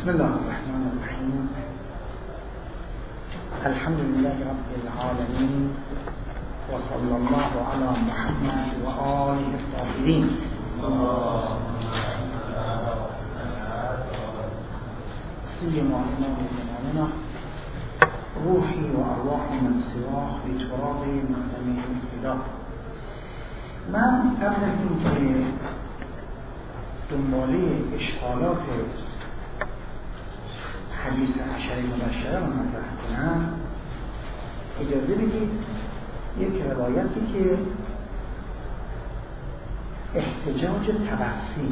بسم الله الرحمن الرحیم. الحمد لله رب العالمین و صلی الله علی محمد و آله الطاهرین. سیما امام زماننا روحی و ارواح من سواه بتراب مقدمه الفدا. من قبل از اینکه دنباله اشکالات حدیث عشره مبشره رو مطرح کنم، اجازه بدید یک روایتی که احتجاج تبعثی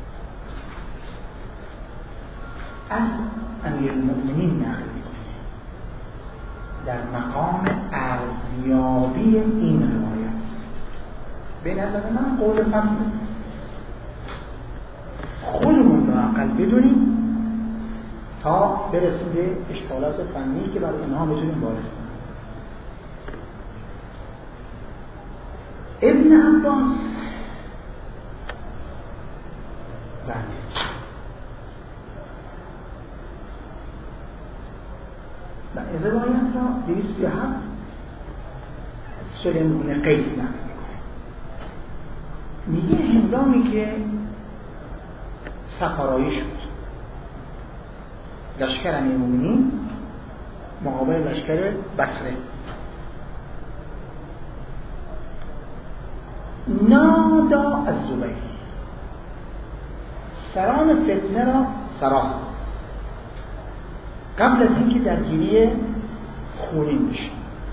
از امیرالمؤمنین نقل میکنه در مقام ارزیابی این روایت. به نظر من قول فصله، خودمون رو عقل بدونیم تا برسیم به اشکالات فنی که برای اینها بتونیم وارد کنیم. ابن عباس و روایت را 237 سلیم بن قیس نقل میکنه. میگه هنگامی که سفرایی شد لشکر امیرالمؤمنین مقابل لشکر بصره، نادا از زبیر، سران فتنه را سراخت قبل از اینکه درگیری خونین بشه.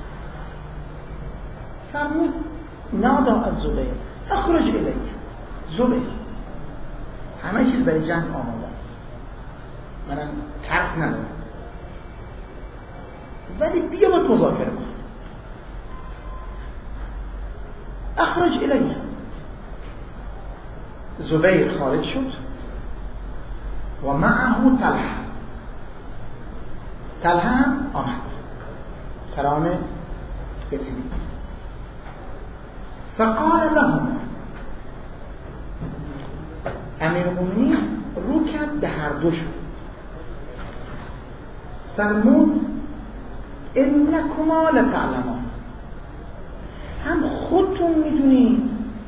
فرمود نادا از زبیر اخرج الیه، زبیر همه چیز برای جنگ آماده است، منم ترس ندارم، ولی بیا باید مذاکره کن. اخرج الیه، زبیر خارج شد و معه طلحه هم آمد، سران فتنه. فقال لهم، امیرالمؤمنین رو کرد به هر دوشون، فرمود انکما لتعلمان، هم خودتون میدونید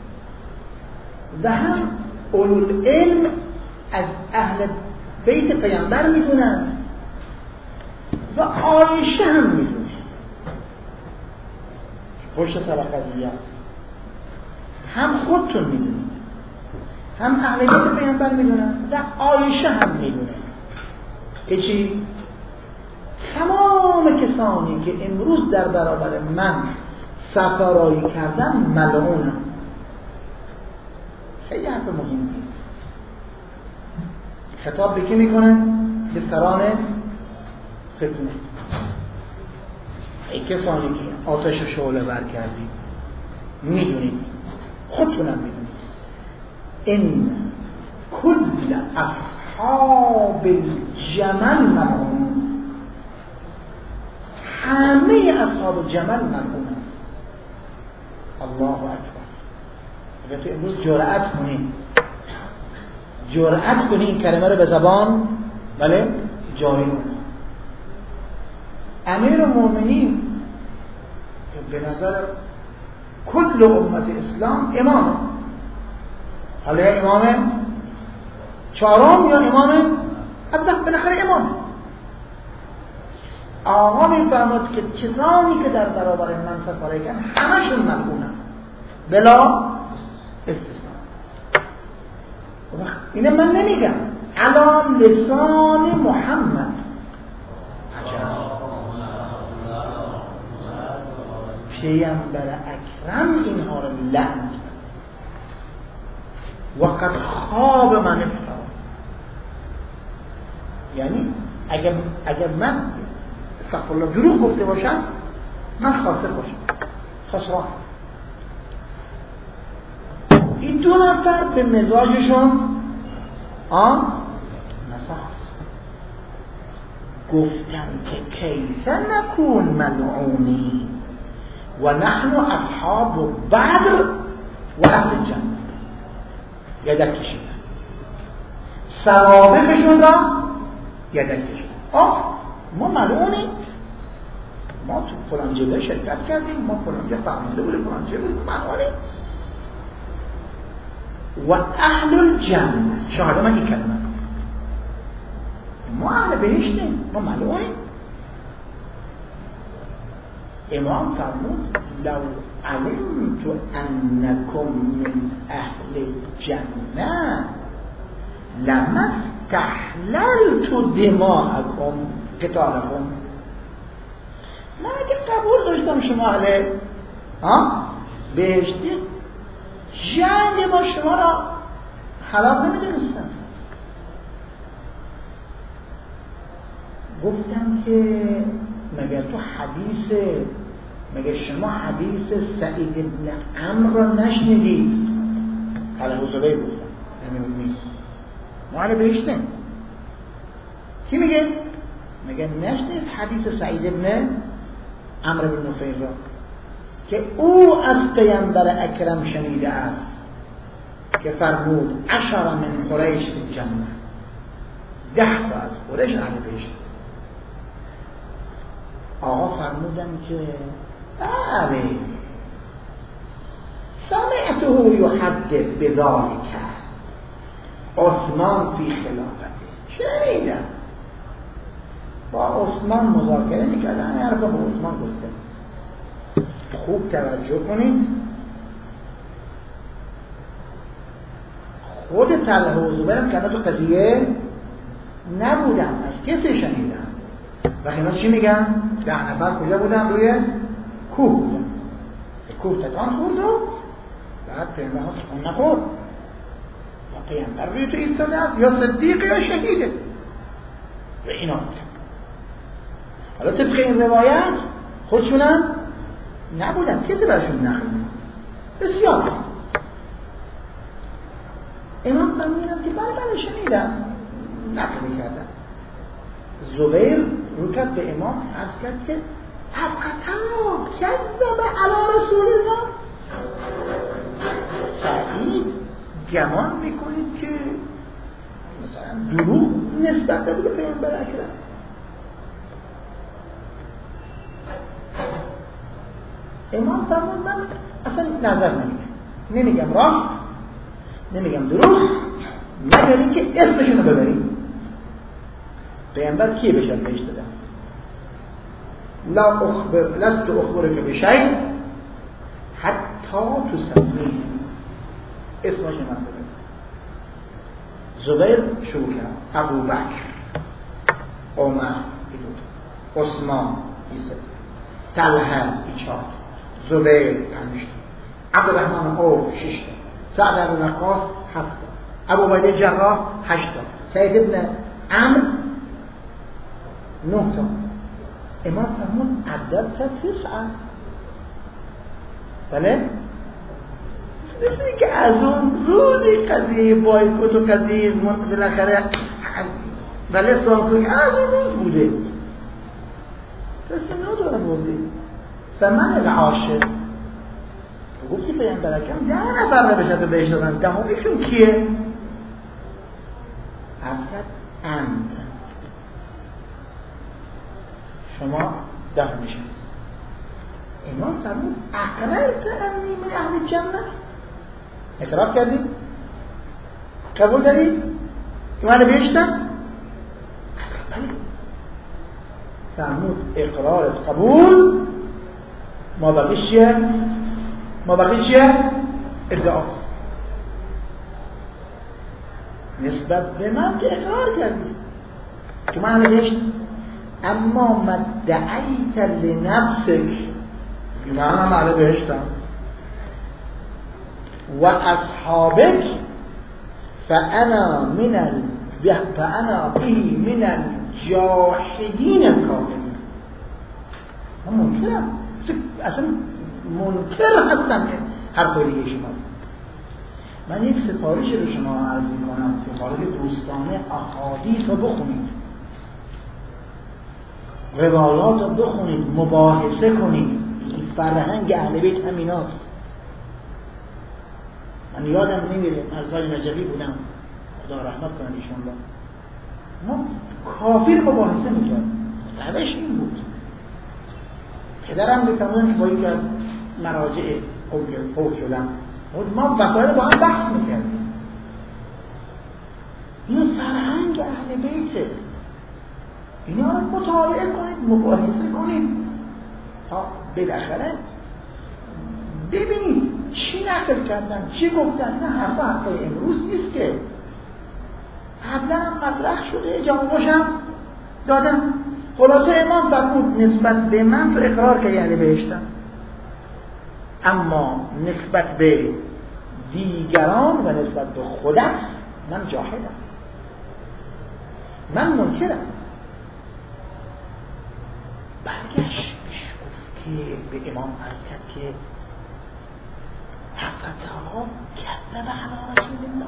و هم اولوالعلم از اهل بیت پیامبر میدونن و عایشه هم میدونه پشت سر قضیه، هم خودتون میدونید هم اهل بیت پیامبر میدونن و عایشه هم میدونه که چی؟ تمام کسانی که امروز در برابر من سفرایی کردن ملعونن. خیلی حرف مهمی. خطاب به کی میکنه؟ به سران فتنه. ای کسانی که آتش شعله بر کردید میدونید، خودتونم میدونید، این کل اصحاب الجمل ملعون، همه اصحاب جمل ملعون است. الله اکبر. اگر تو امروز جرأت کنی این کلمه رو به زبان بله جاری کنی. امیرالمؤمنین به نظر کل امت اسلام امامه، حالا یا امام چهارم یا امام بالاخره امامه. آقا میفرماد که کسانی که در برابر من سفرایی کردن همشون ملعونن بلا استثناء. اینه من نمیگم، علی لسان محمد. پیامبر اکرم اینها رو لعن و قد خواب من افترا. یعنی اگر من استغفر الله دروغ گفته باشم من خاسر باشم، خسران. این دو نفر به مزاجشون نساخت، گفتن که کیف نکون ملعونی و نحن اصحاب بدر و اهل جنة. یدک کشیدن سوابقشون را یدک کشید. ما ملعونیم، ما تو فلان جلوه شرکت کردیم، ما فلان جا فرمانده بودیم، فلان جا بودیم، ملعونیم. و اهل الجنه، شاهده من این کلمه، ما اهل بهشتیم، ما ملعونیم. امام فرمود لو علمت انکم من اهل الجنه لما استحللت دماءکم قتالکم. من اگه قبول داشتم شما اهل بهشتی، جنگ با شما را حلال نمیدونستم. گفتم که مگر تو مگر شما حدیث سعید ابن عمرو را نشنیدید؟ حالا حضوری گفتم نمیدونید ما حالا بهشتیم. کی میگه؟ مگر نشنید حدیث سعید ابن عمرو بن نفیل را که او از پیامبر اکرم شنیده است که فرمود 10 من قریش فی الجنه، 10 تا از قریش اهل بهشت. آقا فرمودن که بله سمعته یحدث بذلک عثمان فی خلافته، شنیدم با عثمان مذاکره میکردن، حرف با عثمان گفته. خوب توجه کنید، خود طلحه و زبیر که تو قضیه نبودن، از کسی شنیدن. و اینا چی میگن؟ 10 نفر کجا بودن؟ روی کوه بودن. کوه تکان خورد و بعد پیامبر تکان نخورد و پیامبر روی تو ایستاده است، یا صدیق یا شهیده. و اینا حالا طبق این روایت خودشونم نبودن، کسی برشون نقل میکنه. بسیار امام فرمودن که بله شنیدم، نقل میکردن. زبیر رو کرد به امام عرض کرد که افقطا کذب علی رسول الله. سعید گمان میکنید که مثلا دروغ نسبت داده به پیامبر اکرم. امام فرمود من اصلا نظر نمیگم راست، نمیگم دروغ، مگر اینکه اسمشونو ببرید. پیامبر کی بشر بهش دادن؟ لست اخبرک بشیء حتی تسمی، اسمش من ببرید. زبیر شروع کرد، ابوبکر، عمر، عثمان، طلحه 4، زبیر 5، عبدالرحمن عوف 6، سعد بن وقاص 7، ابو عبیده جراح 8، سعید ابن عمرو 9 تا. امام فرمود عدد تا 9. بله؟ مثل که از اون روزی قضیه بایکوت و قضیه بالاخره بله سانسور از اون روز بوده. کسی نداره بوده. فمن العاشر گفتی پیامبر اکرم 10 نفر رو بهش بهش دادن، 10میشون کیه؟ افقط انت، شما 10 میشن. امام فرمود اقررت انی من اهل الجنه، اعتراف کردی؟ قبول داری؟ که من بهشتم؟ بله. فرمود اقرارت قبول، ما بقیش چیه؟ ادعاست. نسبت به من که اقرار کردی که من بهشتم، اما مدعیت لنفسک من هم اهل بهشتم و اصحابک فانا به من الجاحدین الکافرین. من منکرم، اصلا منکر هستم حرفای دیگه شما. من یک سفارش رو شما عرض میکنم، سفارش دوستانه، احادیث رو بخونید، روایات رو بخونید، مباحثه کنید. فرهنگ اهل بیت همیناست. من یادم نمیره از وای نجبی بودم، خدا رحمت کنه ایشون را، ما کافی رو مباحثه میکرد. روش این بود. پدرم میفهمدن که با یکی از مراجع فوت شدن ما وسایل با هم بحث میکردیم. این فرهنگ اهل بیته، اینا رو مطالعه کنید، مباحثه کنید تا بالاخره ببینید چی نقل کردن، چی گفتن. نه حرف امروز نیست که قبلا هم مطرح شده، جوابش هم دادم. خلاصه امام فرمود نسبت به من تو اقرار که یعنی بهشتم، اما نسبت به دیگران و نسبت به خودم من جاهلم، من منکرم. برگشت گفت که به امام عرض کرد که حضرت آقا کذب علی رسول الله،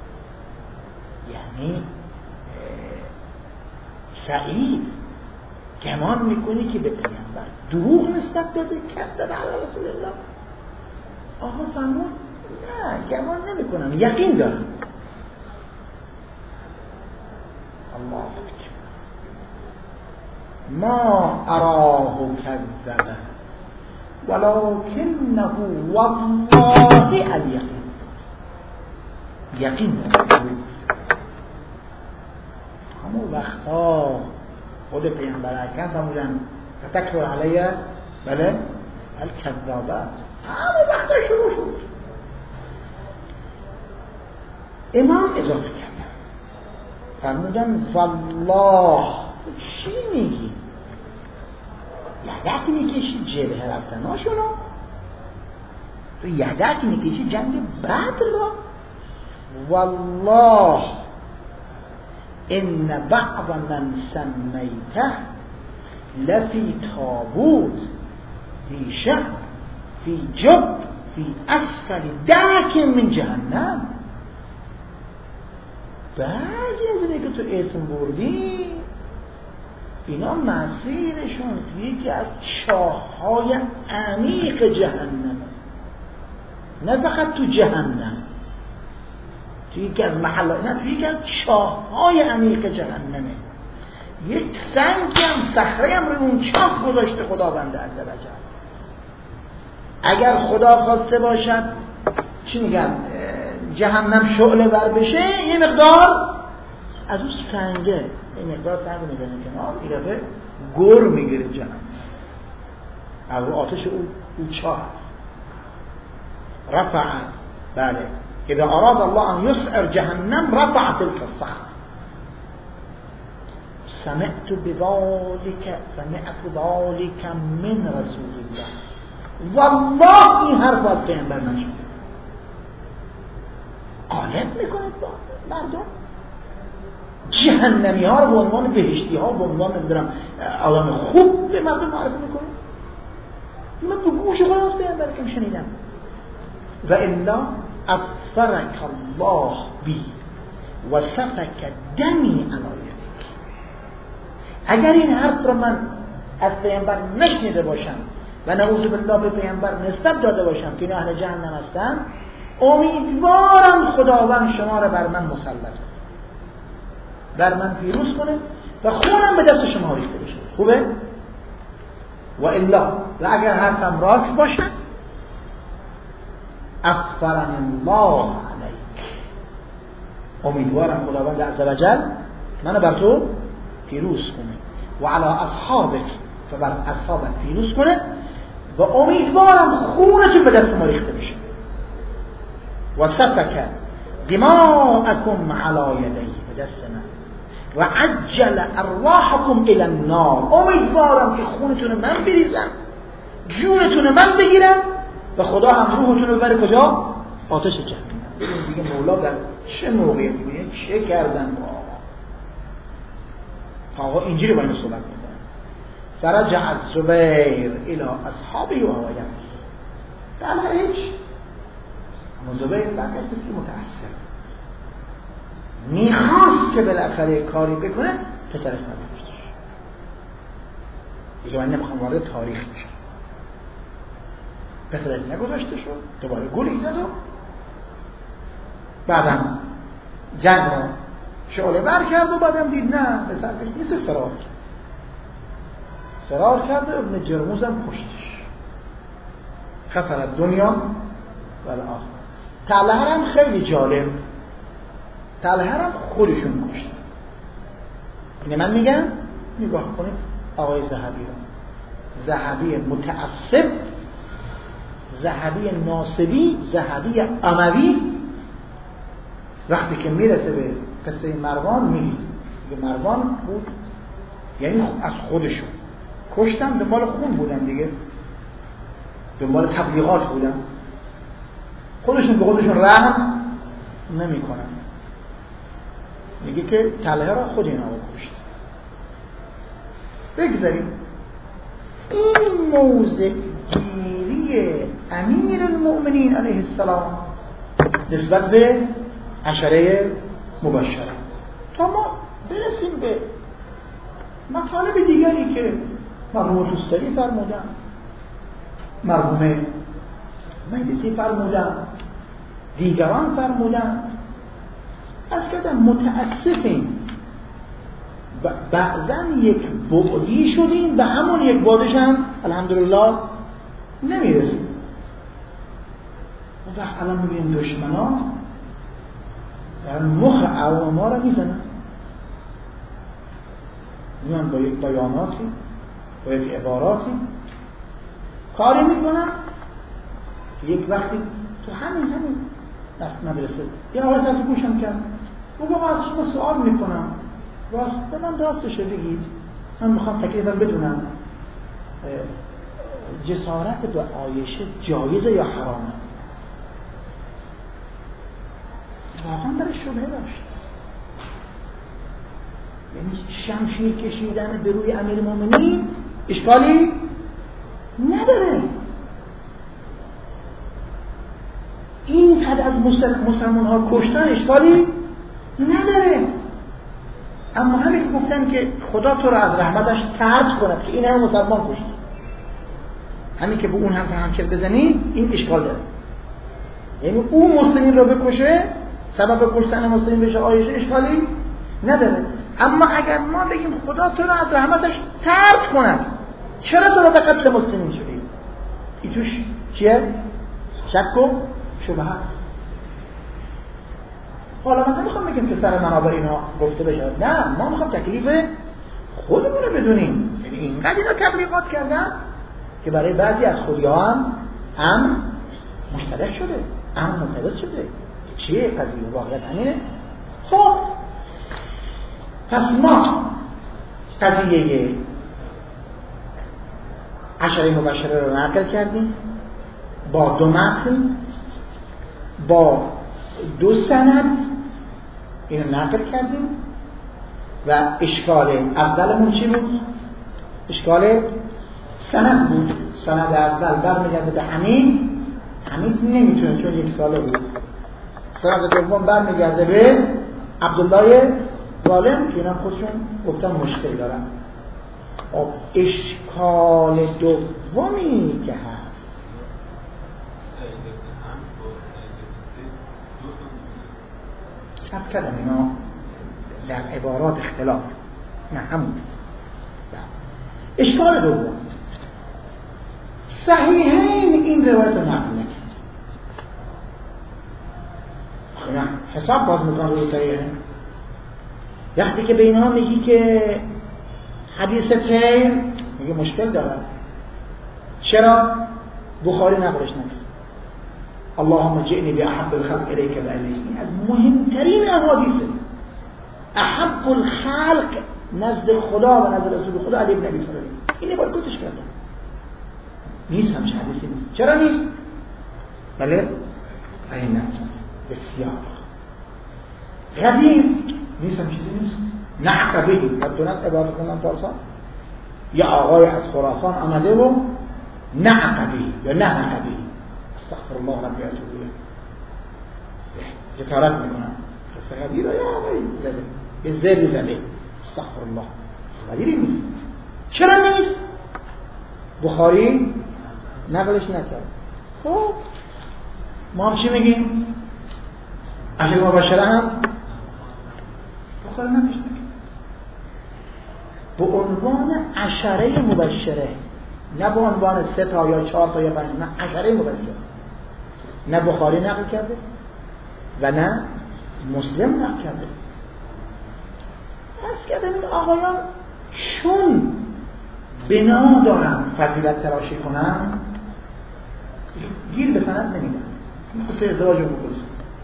یعنی سعید گمان میکنی که به پیامبر دروغ نسبت داده، کذب علی رسول الله. آقا فرمود نه گمان نمیکنم، یقین دارم. الله اکبر، ما اراه کذبه ولکنه والله الیقین. یقین دارم. همون وقتا خود پیامبر اکرم فرمودن فتکفر علیه بله الکذابه، همون وقتا شروع شد. امام اضافه کرد فرمودن والله چی میگی؟ یدک میکشی جبهه رفتناشونو، تو یدک میکشی جنگ بدر رو. والله ان بعض من سمیته لفی تابوت فی شهر فی جب فی اسفل دک من جهنم. بعد از اینه که تو اسم بردی اینا مسیرشون توی یکی از چاه‌های عمیق جهنم، نه فقط تو جهنم، توی یکی از محلات، نه توی یکی از چاه‌های عمیق جهنمه. یک سنگ هم صخره هم روی اون چاه گذاشته خداوند عزوجل. اگر خدا خواسته باشد چی میگن جهنم شعله بر بشه، یه مقدار از اون سنگه یه مقدار سنگ میزنه کنار، یه دفعه گر میگیره جهنم از رو آتش اون چاه هست. رفع بله اذا اراد الله ان يسعر جهنم رفع تلك الصخره. سمعت بذلك من رسول الله. والله این حرف از پیامبر نشد. غالب میکنید با مردم جهنمی ها رو به عنوان بهشتی ها، به عنوان نمیدونم آدم خوب به مردم معرفی میکنید. من به گوش خودم از پیامبر کم شنیدم. و الا اغفرک الله بی و سفک دمی علی یدک. اگر این حرف رو من از پیامبر نشنیده باشم و نعوذ بالله به پیامبر نسبت داده باشم که اینا اهل جهنم هستن، امیدوارم خداوند شما رو بر من مسلط کنه، بر من پیروز کنه و خونم به دست شما ریخته بشه. خوبه؟ و الا، و اگر حرفم راست باشد اغفرن الله علیک، امیدوارم خداوند عزوجل منو بر تو پیروز کنه و علی اصحابک، و بر اصحابت پیروز کنه و امیدوارم خونتون به دست ما ریخته بشه. و سفک دماءکم علی یدی، به دست من، و عجل ارواحکم الی النار، امیدوارم که خونتون من بریزم، جونتون من بگیرم و خدا هم روحتون رو ببره کجا؟ آتش جهنم. ببین دیگه مولا در چه موقعی میگه چه کردن آقا اینجوری با این صحبت میکنن. فرجع الزبیر الی اصحابه و هو یبکی. در هیچ زبیر برگشت که متأثر میخواست که بالاخره کاری بکنه، پسرش نگذاشتش. دیگه من نمیخوام وارد تاریخ بشم. پسرش نگذاشته شد، دوباره گلی زد و بعدم جنگ رو شعله بر کرد و بعدم دید نه به سرکش نیست، فرار کرد و ابن جرموز هم کشتش. خسر دنیا و آخر. طلحه هم خیلی جالب، طلحه هم خودشون کشتن. اینه من میگم نگاه کنید آقای ذهبی رو، ذهبی متعصب، ذهبی ناصبی، ذهبی اموی، وقتی که میرسه به قصه مروان میگه مروان بود، یعنی از خودشون کشتن، دنبال خون بودن دیگه، دنبال تبلیغات بودن، خودشون به خودشون رحم نمی کنن. میگه که طلحه را خود اینا رو کشت. بگذاریم این موضع گیری امیر المؤمنین علیه السلام نسبت به عشره مبشره تا ما برسیم به مطالب دیگری که مرحوم توستری فرمودن، مرحوم مجلسی فرمودن، دیگران فرمودن. از کدام متاسفیم بعضا یک بعدی شدیم، به همون یک بعدش هم الحمدلله نمیرسیم. و الان میبینیم دشمنان در مخ عوام ما را میزنن، میان با یک بیاناتی، با یک عباراتی کاری میکنن که یک وقتی تو همین دست مدرسه یه آقای تحت گوشم کرد، بگو از شما سوال میکنم، راست من راستشه بگید، من میخوام تکلیفم بدونم جسارت به عایشه جایزه یا حرامه؟ واقعا درش شبهه داشت. یعنی شمشیر کشیدن به روی امیر مومنین اشکالی نداره، این قد از مسلمان ها کشتن اشکالی نداره، اما همین که گفتن که خدا تو را از رحمتش طرد کند که این هم مسلمان کشت، همین که به اون هم همچر بزنی این اشکال داره. یعنی اون مسلمین را بکشه، سبب کشتن مسلمین بشه عایشه، اشکالی نداره. اما اگر ما بگیم خدا تو را از رحمتش طرد کند، چرا تو را به قتل مسلمین شدی؟ این توش چیه؟ شک و شبهه هست. حالا من نمیخوام بگیم که سر منابر اینا گفته بشه، نه، ما میخوام تکلیف خودمون رو بدونیم. یعنی اینقدر اینا تبلیغات کردن که برای بعضی از خودیان هم مشترک شده، هم منتبس شده. چیه قضیه؟ واقعیت همینه. خب پس ما قضیه عشره مبشره رو نقل کردیم با 2 متن، با 2 سند اینو نقل کردیم و اشکال اولمون چی بود؟ اشکال سند بود. سند اول برمیگرده به حمید نمیتونه چون 1 ساله بود. سند دوم برمیگرده به عبدالله ظالم که اینا خودشون گفتن مشکل دارن. اشکال دومی که هست شب کردم اینا در عبارات اختلاف، نه همون اشکال دوم صحیحین این روایت رو نقل نکرد. اینا حساب باز میکنم روی صحیحین. وقتی که به اینا میگی که حدیث تیر میگه مشکل داره، چرا؟ بخاری نقلش نکرد. اللهم جئنی بأحب الخلق الیک و الیک، از مهمترین احادیثه. احب الخلق نزد خدا و نزد رسول خدا علی ابن ابی طالب، اینه باید گوشش کردم. نیست همچه حدیثی نیست. چرا نیست؟ بله این بسیار قدیم نیست، هم چیزی نیست. نعقبهی بدونت عبادت کنم پارسان یا آقای از خراسان آمده و نعقبهی یا نعقبهی استغفر الله ربی اتوب الیه جسارت میکنم قصه قدیر یا آقای زده یه زدی زده استغفر الله قدیری نیست. چرا نیست؟ بخاری نقلش نکرد. خب ما هم چی میگیم؟ عشره مبشره هم آثار نداشت. به عنوان عشره مبشره، نه به عنوان 3 تا یا 4 تا یا 5، نه عشره مبشره. نه بخاری نقل کرده و نه مسلم نقل کرده. پس کردم این آقایان چون بنا دارن فضیلت تراشی کنن گیر به سند نمیدن. مثل ازدواج رو بکنن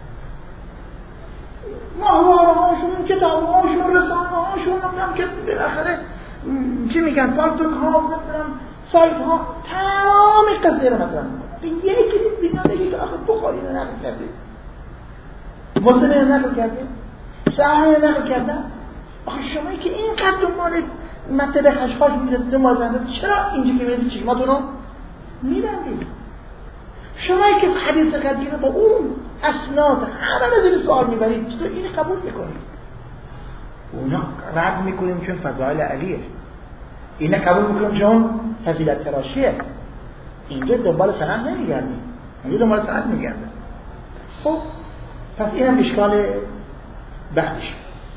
ماهواره هاشون، کتاب هاشون، رسانه هاشون، نمیدونم که بالاخره چی میگن، پالتوک ها، نمیدونم سایت ها، تمام قضیه رو مطرح میکنن. به یکی بینا بگی که آخه بخاری رو نقل کرده، مسلم رو نقل کرده، صحیح رو نقل کردن. آخه شمایی که اینقدر دنبال مطلب خشخاش میدید دنبال زنده، چرا اینجا که میدید چشماتون رو میبندید؟ شمایی که حدیث قدیمه با اون اسناد همه رو سوال میبرید، چطور این قبول میکنید؟ اونا رد میکنیم چون فضائل علیه، اینا قبول میکنیم چون فضیلت تراشیه. اینجا دنبال سند نمیگردیم، اینجا دنبال سند میگردیم. خب پس اینم اشکال بعدش.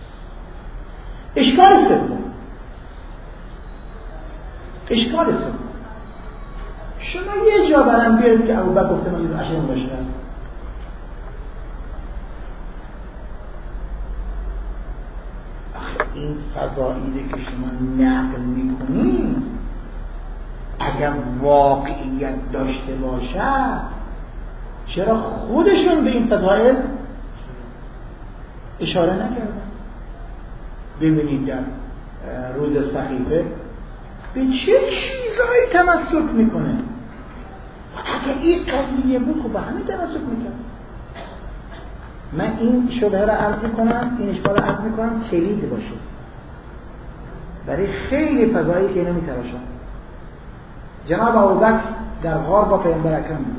اشکال سوم، شما یه جا برام بیارید که ابوبکر گفته من از عشره مبشره است. آخه این فضائلی که شما نقل میکنید اگر واقعیت داشته باشد، چرا خودشون به این فضائل اشاره نکردن؟ ببینید در روز صحیفه به چه چیزهایی تمسک میکنه. اگه این قضیه بود خب به همین تمسک میکنه. من این شبهه را عرض میکنم، این اشکال را عرض میکنم کلید باشه برای خیلی فضایی که اینو میتراشن. جناب ابوبکر در غار با پیامبر اکرم بوده،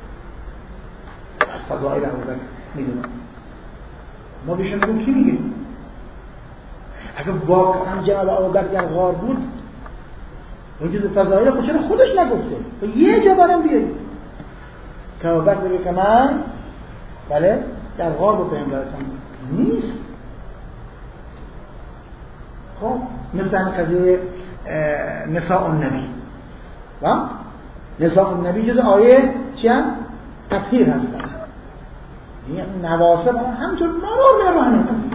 از فضائل ابوبکر میدونم. ما بهشون بگیم کی میگه؟ اگه واقعا جناب ابوبکر در غار بود اون جز فضائل خود چرا خودش نگفته؟ یه جا برام بیارید که ابوبکر بگه که من بله در غار با پیامبرتون نیست. خب مثل قضیه نساء النبی و نساء النبی جز آیه چی هم؟ تطهیر هستن. این نواسب همینطور مرور میره همین قضیه.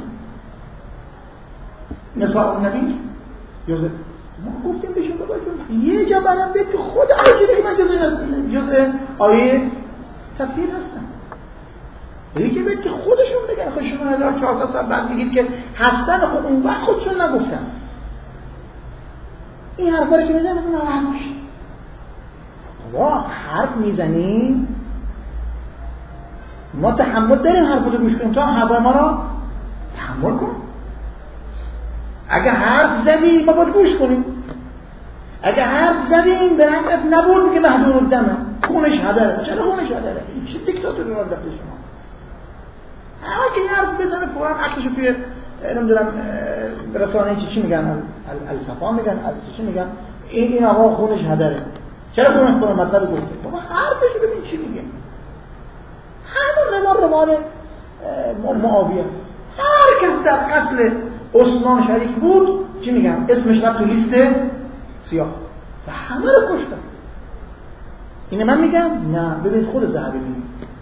نساء النبی جز ما گفتیم بهشون بگویم یه جا برام بید که خود عجیبه من جز آیه تطهیر هستن. یکی بید که خودشون بگن. خود شما 1400 سال بعد میگید که هستن، خود اون وقت خودشون نگفتن. این حرفا رو که میزنیم اون ناراحت میشه. بابا حرف میزنیم ما تحمل داریم، حرف رو میشکنیم تا حرف ما رو تحمل کن. اگه حرف زدی ما باید گوش کنیم. اگه حرف زدیم به رنگت نبود که محدود الدمه، خونش هدره. چرا خونش هدره؟ این چه دیکتاتوری رو داخل شما؟ هر کی حرف بزنه فوراً عکسشو توی نمیدونم رسانه چی میگن، الصفا میگن، چی میگن، این آقا خونش هدره. چرا خونش کنه؟ مطلب گفته. بابا حرفشو ببین چی میگه. همون روان معاویه است. هر کس در قتل عثمان شریک بود چی میگن؟ اسمش رفت تو لیست سیاه و همه رو کشتن. اینه من میگم؟ نه. ببین خود ذهبی میگه.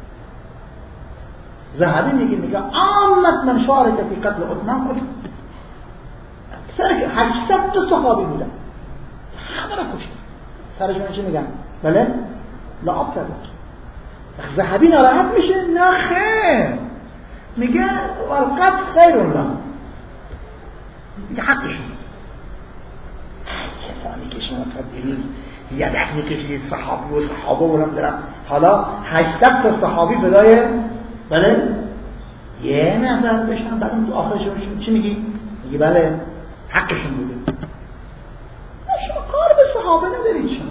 ذهبی میگه عامت من شارک فی قتل عثمان قتل. 800 تا صحابی بودن همه رو کشتن. سرشون چی میگن؟ بله؟ لعاب کردن. ذهبی ناراحت میشه؟ نه خیر، میگه والقتل خیر الله، میگه حقشون. کسانی که شما تا دیروز یدک میکشید صحابی و صحابه برم دارم، حالا 800 تا صحابی فدای بله یه نفر بشن، بعد اون تو آخرشون چی میگی؟ میگی بله حقشون بوده. شما کار به صحابه ندارید. شما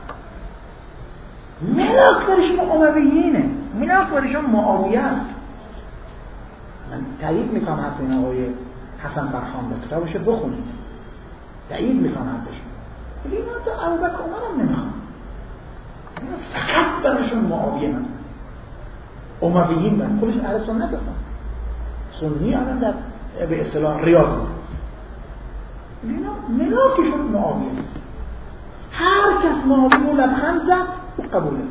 ملاک برشون امویینه، ملاک برشون معاویه است. من تایید میکنم حرف این آقای حسن برخان به کتابش بخونید، تایید میکنم حرفشون. ولی من تا ابوبکر عمرم نمیخوام، فقط برشون معاویه من امویین من. خودش اهل سنت هستن، سنی الان در به اصطلاح ریاض اینا ملاکشون معاویه است. هر کس معاویه رو لبخند زد او قبوله،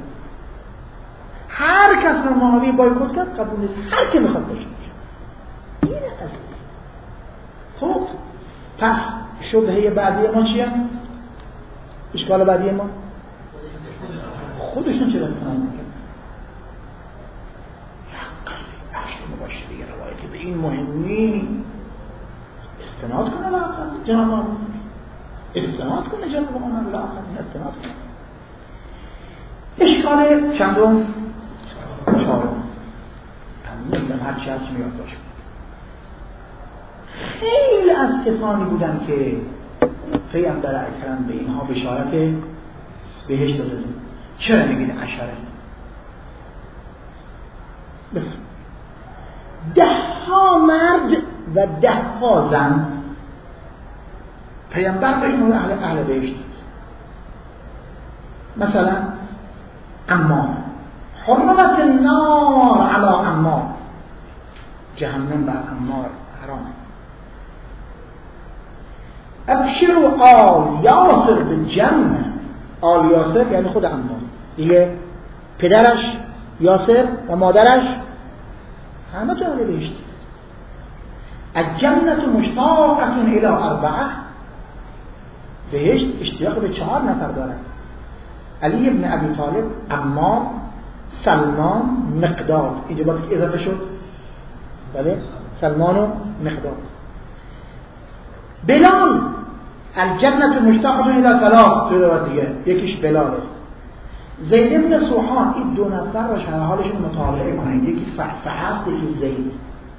هر کس رو معاویه بایکوت کرد قبول نیست، هر که میخواد باشه اینه قضیه. خب پس شبهه بعدی ما چیه؟ اشکال بعدی ما خودشون چرا استناد میکنن؟ اصل مباشره یه روایتی به این مهمی استناد کنه لااقل جناب آمون، استناد کنه جناب آمون لااقل استناد کنه. اشکال چندم؟ چهارم. نمیدونم هرچی هست میاد باشه. خیلی از کسانی بودن که پیغمبر اکرم به اینها بشارت بهشت داده. چرا میگید عشره؟ بفرم 10 مرد و 10 زن پیغمبر به این اهل بهشت. مثلا عمار حرمت النار علی عمار، جهنم بر عمار حرام. ابشروا آل یاسر بالجنه، آل یاسر یعنی خود عمار دیگه، پدرش یاسر و مادرش همه تو اهل بهشت. الجنة مشتاقة الى 4، بهشت اشتیاق به 4 نفر دارد. علی ابن ابی طالب، عمار، سلمان، مقداد. اینجا باید که اضافه شد، بله، سلمان و مقداد. بلال، الجنة مشتاقة الى 3، تو روایت دیگه یکیش بلاله. زید ابن سوحان. این 2 نفر رو شرح حالشون مطالعه کنید، یکی صحصحه است یکی زید.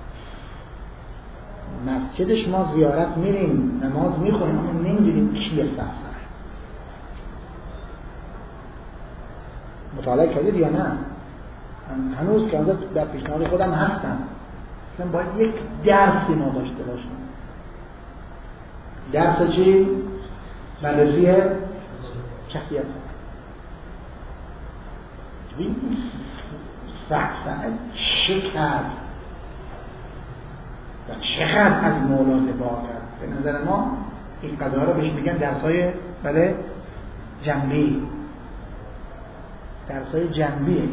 مسجدش ما زیارت میریم نماز میخونیم اما نمیدونیم کیه صحصحه. مطالعه کردید یا نه؟ من هنوز که در پیشنهاد خودم هستم، مثلا باید یک درسی ما داشته باشیم. درس چی؟ بررسی شخصیت. این صحصحه چه کرد و چقدر از مولا دفاع کرد. به نظر ما این قضاها رو بهش میگن درس‌های بله جنبی، درس‌های جنبی.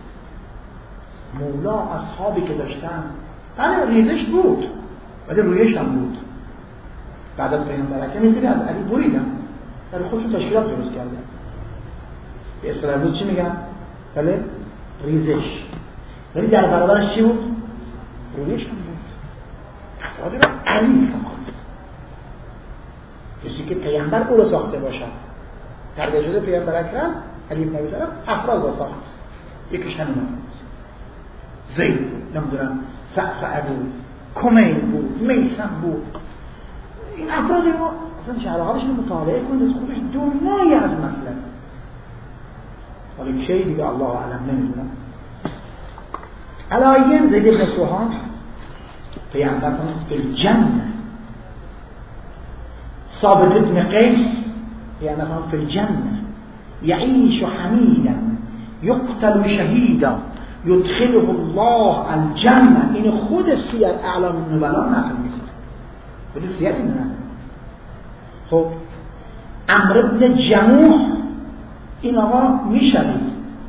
مولا اصحابی که داشتن بله ریزش بود ولی رویش هم بود. بعد از پیامبر که می‌بینی از علی بریدن ولی خودشون تشکیلات درست کردن. به اصطلاح روز چی میگن؟ بله ریزش. ولی در برابرش چی بود؟ رویش هم بود. افرادی رو علی ساخت، کسی که پیامبر او رو ساخته باشد. تربیت شده پیامبر اکرم علی بن ابی طالب افراد رو ساخت. یکیش همین زید بود، نمیدونم سعسعه بود، کمیل بود، میسم بود. این افرادی رو اصلا شرحالشون مطالعه کنید، خودش دنیایی از مطلب. ولی کی دیگه الله اعلم نمیدونم. علایه زید ابن سوحان پیامبر فی الجنه. ثابت ابن قیس پیامبر فی الجنه یعیش حمیدا یقتل شهیدا یدخله الله الجنه. این خود سیر اعلام النبلا نقل میکنه، خود سیر این نه. خب عمرو بن جموح این آقا میشنید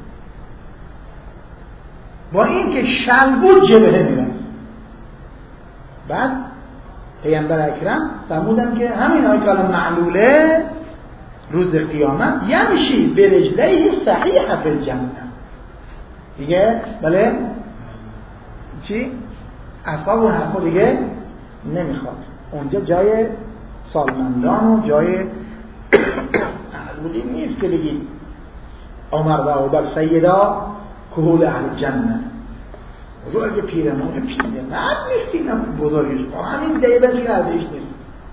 با این که شلبود جبهه میرن. بعد پیامبر اکرم فرمودن که همین آیه که الان معلوله روز قیامت یمشی برجلیه صحیح فی الجنه دیگه. بله چی؟ اصحاب و حرفا دیگه نمیخواد. اونجا جای سالمندان و جای بودی نیست که بگید عمر و ابوبکر سیدا کهول اهل جنه. بزرگ پیرمون پیره مرد نیست، اینا بزرگش همین دیبه که ازش نیست،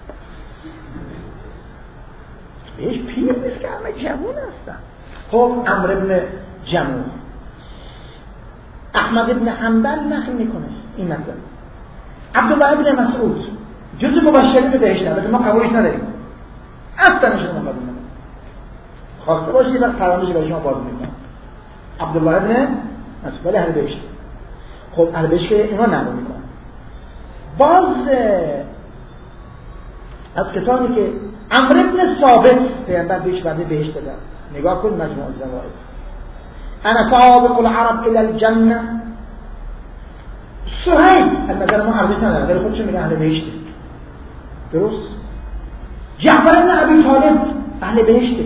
بهش پیر نیست که همه جوون هستن. خب عمرو بن جموح. احمد ابن حنبل نقل میکنه این مطلب. عبدالله ابن مسعود جزء مبشرین به بهشت البته ما قبولش نداریم، اصلا نشون قبول نداریم. خواسته باشید وقت فراموش برای شما باز میکنم. عبدالله ابن مسعود اهل بهشت. خب اهل بهشت که اینا نقل میکنن. باز از کسانی که عمرو بن ثابت پیامبر بهش وعده بهشت داد. نگاه کن مجموع الزوائد. انا سابق العرب الى الجنه. سهیل از نظر ما عربی نداره ولی خودش میگه اهل بهشته. درست؟ جعفر بن ابی طالب اهل بهشته.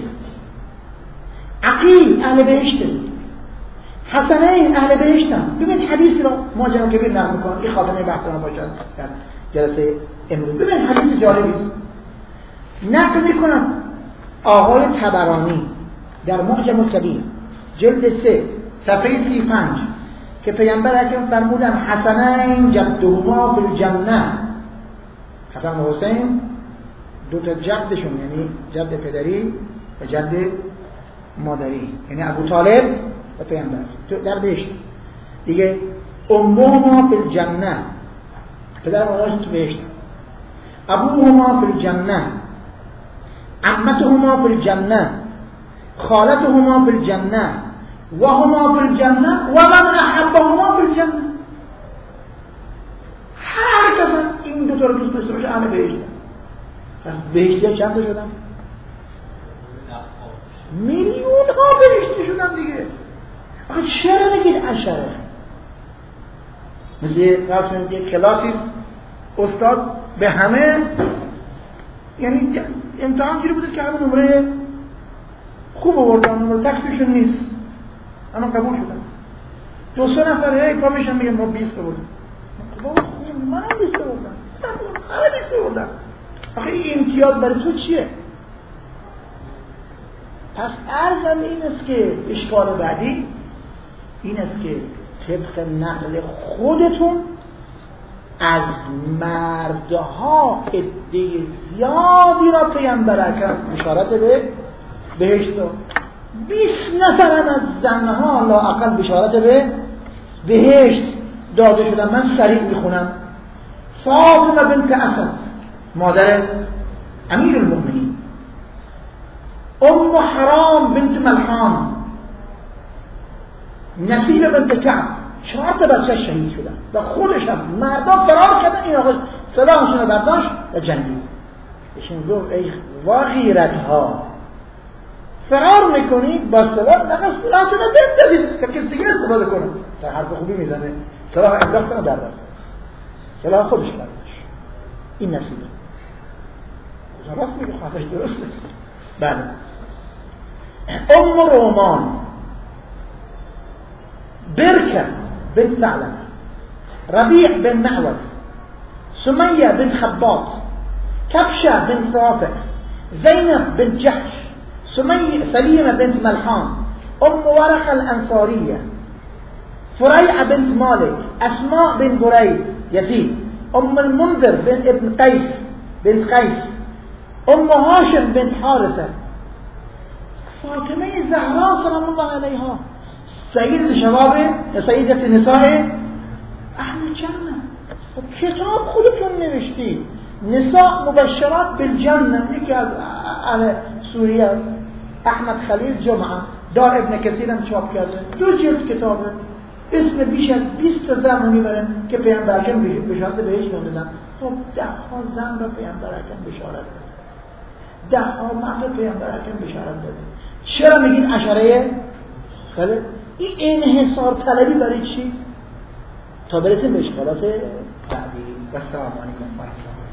عقیل اهل بهشته. حسنین اهل بهشتن. ببین حدیث رو ما جناب کبیر نقل میکنم. این خاتمه بحث ما باشد در جلسه امروز. ببین حدیث جالبی است. نقل میکنم آقای طبرانی در معجم الکبیر جلد 3 صفحه 35 که پیامبر اکرم فرمودن حسنین جدهما فی الجنه. حسن و حسین دو تا جدشون یعنی جد پدری و جد مادری یعنی ابو طالب و پیامبر در بهشت. دیگه امهما فی الجنه پدر و مادرشون تو بهشت. ابوهما فی الجنه عمتهما فی الجنه خالتهما فی الجنه وهما فی الجنه و من احبهما فی الجنه. هر کس این دو تا رو دوست داشته باشه اهل بهشت. پس بهشتی چند تا شدن؟ میلیون ها بهشتی شدن دیگه. آخه چرا نگید عشره؟ مثل یک کلاسی استاد به همه یعنی امتحان جوری بوده که همه نمره خوب آوردن نمره تکلیفشون نیست اما قبول شدن. دو سه نفر پا میشن میگن ما 20 آوردیم. من هم 20 آوردم. همه 20 آوردن. آخه این امتیاز برای تو چیه؟ پس عرضم این است که اشکال بعدی این است که طبق نقل خودتون از مردها عده زیادی را پیامبر اکرم بشارت به بهشت داد. 20 نفرم از زنها لااقل بشارت به بهشت داده شدن. من سریع میخونم. فاطمه بنت اسد مادر امیر المؤمنین، ام حرام بنت ملحان، نصیبه بنت کعب، 4 تا بچه شهید شدن و خودش هم مردم فرار کردن. این آقا سلاحشون رو برداشت و جنگید. بهشون گفت ای واغیرت ها فرار میکنید با سلاح نقص سلاحتون رو بندازید که کسی دیگه استفاده کنه. تا حرف خوبی میزنه سلاح انداختن و در رفت. سلاح خودش برداشت. این نصیبه. راست میگه خواهش درسته. بله. ام رومان بركة بنت ثعلبة، ربيع بن معوذ، سمية بن خباط، كبشة بن رافع، زينب بن جحش، سليمة بنت ملحان، أم ورقة الأنصارية، فريعة بنت مالك، أسماء بن بريد يزيد، أم المنذر بن ابن قيس بنت قيس، أم هاشم بنت حارثة، فاطمة الزهراء سلام الله عليها، سيدة شباب سيدة نساء اهل الجنة. کتاب خودتون نوشتید نساء مبشرات بالجنة. یکی از اهل سوریه احمد خلیل جمعه دار ابن کثیر هم چاپ کرده 2 جلد کتابه. اسم بیش از 20 زن میبره که پیامبر اکرم بشارت بهش دادن. خب 10 ها زن را پیامبر اکرم بشارت داد، 10 ها مرد پیامبر اکرم بشارت داد. چرا میگین عشره؟ بله این انحصار طلبی برای چی؟ تا برسیم به اشکالات بعدی. و السلام علیکم و رحمت الله.